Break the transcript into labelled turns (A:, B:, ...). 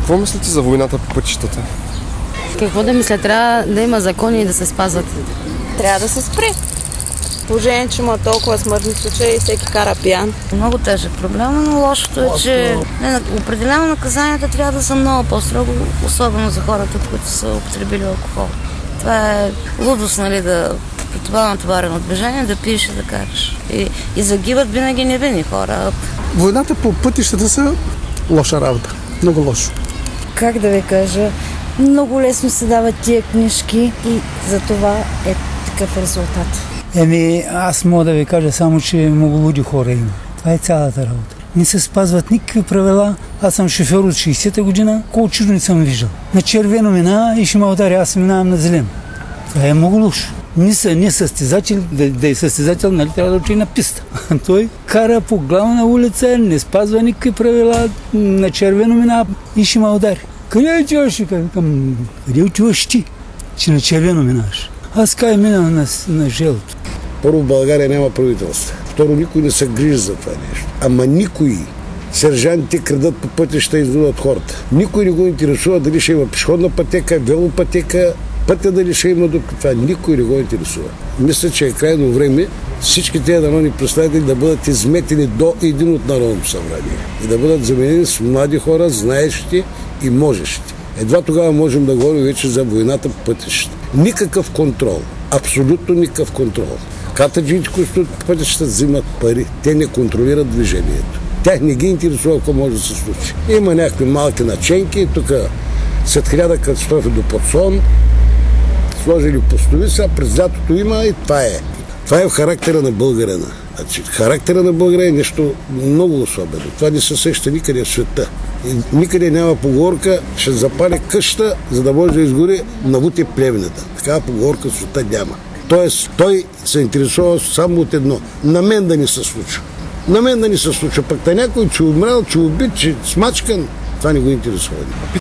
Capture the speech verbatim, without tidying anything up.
A: Какво мислите за войната по пътищата?
B: Какво да мисля? Трябва да има закони и да се спазват.
C: Трябва да се спре. Положение, че има толкова смъртни случаи и всеки кара пиян.
B: Много тежък проблем, но лошото е, че не, определено наказанията трябва да са много по-строго, особено за хората, които са употребили алкохол. Това е лудост, нали, да при това натоварено движение да пиеш и да караш. И, и загиват винаги невинни хора.
D: Войната по пътищата са лоша работа. Много лошо.
E: Как да ви кажа, много лесно се дават тия книжки и за това е такъв резултат.
F: Еми, аз мога да ви кажа само, че много луди хора има. Това е цялата работа. Не се спазват никакви правила. Аз съм шофьор от шейсета година, колко чудо не съм виждал. На червено минава и ще ме удари, аз минавам на зелено. Това е много лошо. Не са не състезател, да, да е състезател, нали трябва да учи на писта. Той кара по главна улица, не спазва никакви правила, на червено минава и ще ме удари. Къде отиваш? Къде отиваш ти, че на червено минаваш? Аз кай минавам на, на жълто.
G: Първо, в България няма правителство. Второ, никой не се грижи за това нещо. Ама никой. Сержантите крадат по пътища и изнудват хората. Никой не го интересува дали ще има пешеходна пътека, велопътека, пътя дали ще има до това. Никой не го интересува. Мисля, че е крайно време всички тези народни представители да бъдат изметени до един от Народното събрание и да бъдат заменени с млади хора, знаещи и можещи. Едва тогава можем да говорим вече за войната по пътищата. Никакъв контрол. Абсолютно никакъв контрол. Катаджиите, които по пътищата взимат пари, те не контролират движението. Тях не ги интересува какво може да се случи. Има някакви малки наченки, тук след хиляда катастрофи до подсон, сложили постови, сега през лятото има и това е. Това е в характера на българина. Значи, характера на българина е нещо много особено. Това не се сеща никъде в света. И никъде няма поговорка, ще запали къща, за да може да изгори навути плевната. Такава поговорка в света няма. Тоест, той се интересува само от едно. На мен да не се случва. На мен да не се случва. Пък та някой, че умрял, че убит, че смачкан, това не го интересува.